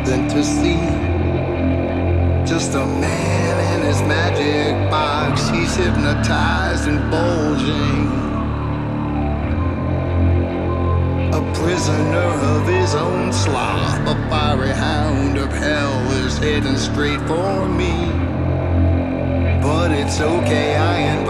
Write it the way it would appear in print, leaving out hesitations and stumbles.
than to see just a man in his magic box. He's hypnotized and bulging, a prisoner of his own sloth. A fiery hound of hell is heading straight for me, but it's okay, I